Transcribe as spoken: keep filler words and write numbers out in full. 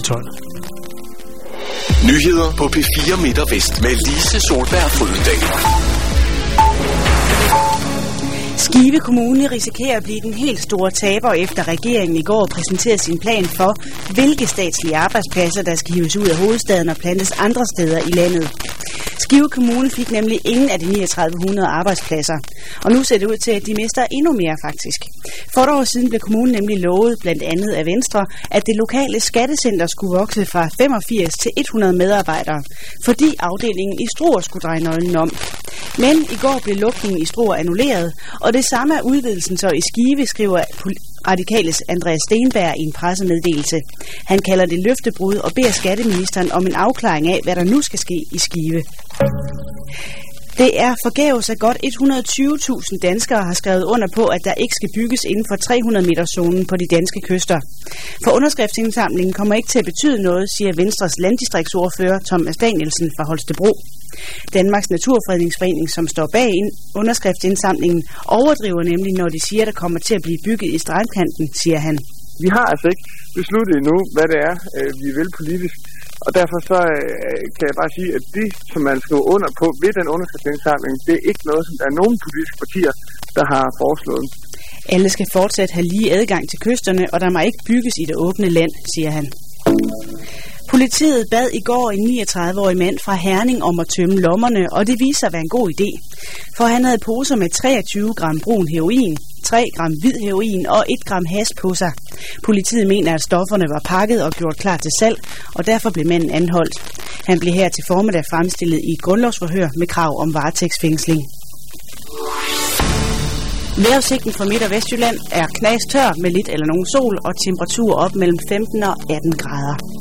tolv. Nyheder på P fire Midt og Vest med Lise Solberg Frydendahl. Skive Kommune risikerer at blive den helt store taber, efter regeringen i går præsenterede sin plan for, hvilke statslige arbejdspladser, der skal hives ud af hovedstaden og plantes andre steder i landet. Skive Kommune fik nemlig ingen af de treogtredive hundrede arbejdspladser, og nu ser det ud til, at de mister endnu mere faktisk. For et år siden blev kommunen nemlig lovet, blandt andet af Venstre, at det lokale skattecenter skulle vokse fra femogfirs til hundrede medarbejdere, fordi afdelingen i Struer skulle dreje nøglen om. Men i går blev lukningen i Struer annulleret, og det samme er udvidelsen så i Skive, skriver Radikales Andreas Steenberg i en pressemeddelelse. Han kalder det løftebrud og beder skatteministeren om en afklaring af, hvad der nu skal ske i Skive. Det er forgæves, at godt et hundrede og tyve tusind danskere har skrevet under på, at der ikke skal bygges inden for tre hundrede meters zonen på de danske kyster. For underskriftsindsamlingen kommer ikke til at betyde noget, siger Venstres landdistriktsordfører Thomas Danielsen fra Holstebro. Danmarks Naturfredningsforening, som står bag underskriftsindsamlingen, overdriver nemlig, når de siger, at der kommer til at blive bygget i strandkanten, siger han. Vi har altså ikke besluttet endnu, hvad det er, vi vil politisk. Og derfor så øh, kan jeg bare sige, at det, som man skriver under på ved den underskriftsindsamling, det er ikke noget, som der er nogen politiske partier, der har foreslået. Alle skal fortsat have lige adgang til kysterne, og der må ikke bygges i det åbne land, siger han. Politiet bad i går en niogtredive-årig mand fra Herning om at tømme lommerne, og det viser sig at være en god idé. For han havde poser med treogtyve gram brun heroin, tre gram hvid heroin og et gram hash på sig. Politiet mener, at stofferne var pakket og gjort klar til salg, og derfor blev manden anholdt. Han blev her til formiddag fremstillet i et grundlovsforhør med krav om varetægtsfængsling. Vejrudsigten fra Midt- og Vestjylland er knastør med lidt eller nogen sol og temperatur op mellem femten og atten grader.